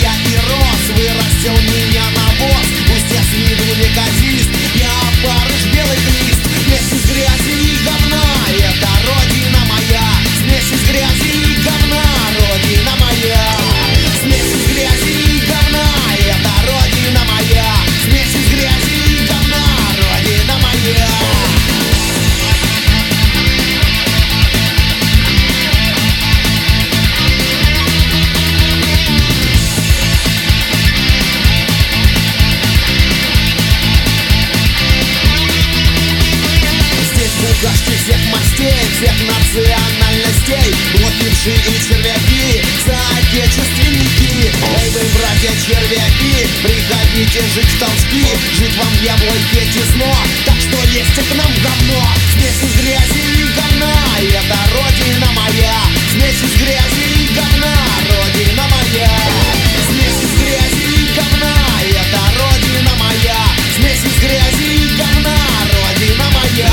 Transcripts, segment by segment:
я и рос, вырастил меня навоз. Пусть я с виду неказист, я опарыш, белый лист. Смесь из грязи и говна, это родина моя. Смесь из грязи и говна, родина моя. Смесь из грязи и говна, это родина моя. Смесь из грязи и говна, родина моя. Букашки всех мастей, всех национальностей, лопившие и червяки, соотечественники. Эй вы, братья червяки, приходите жить в толчки, жить вам в яблоке тесно, так что лезьте к нам в говно. Смесь из грязи и говна, это родина моя. Смесь из грязи и говна, родина моя. Смесь из грязи и говна, это родина моя. Смесь из грязи и говна, родина моя.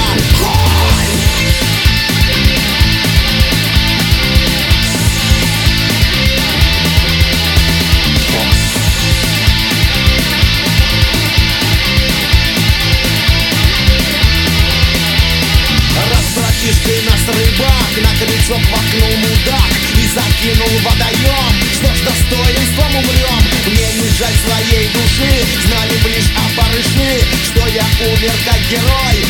Братишкой нас рыбак на крючок воткнул мудак и закинул в водоем. Что ж, достоинством умрем. Мне не жаль своей души, знали б лишь опарыши, что я умер как герой.